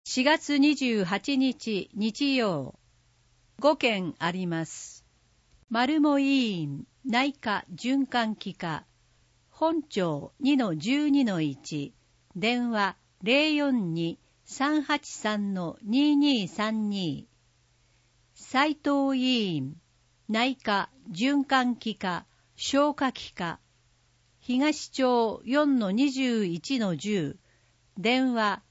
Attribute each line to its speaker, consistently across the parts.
Speaker 1: 4月28日日曜、5件あります。丸茂委員内科循環器科本庁 2-12-1 電話 042-383-2232 斉藤委員内科循環器科消化器科東町 4-21-10 電話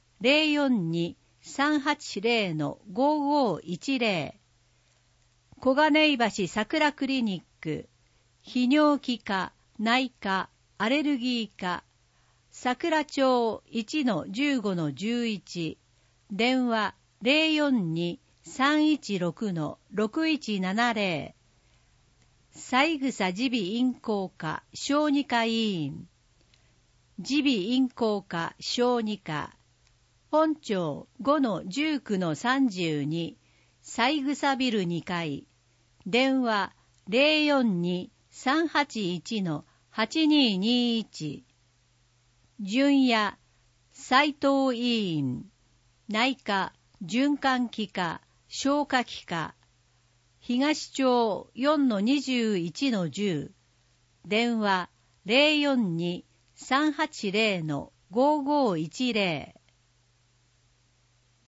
Speaker 1: 042-380-5510 小金井橋桜クリニック泌尿器科内科アレルギー科桜町 1-15-11 電話 042-316-6170 三枝耳鼻咽喉科小児科医院耳鼻咽喉科小児科本町 5-19-32 三枝ビル2階電話 042-381-8221 純也斉藤委員内科循環器科消化器科東町 4-21-10 電話 042-380-5510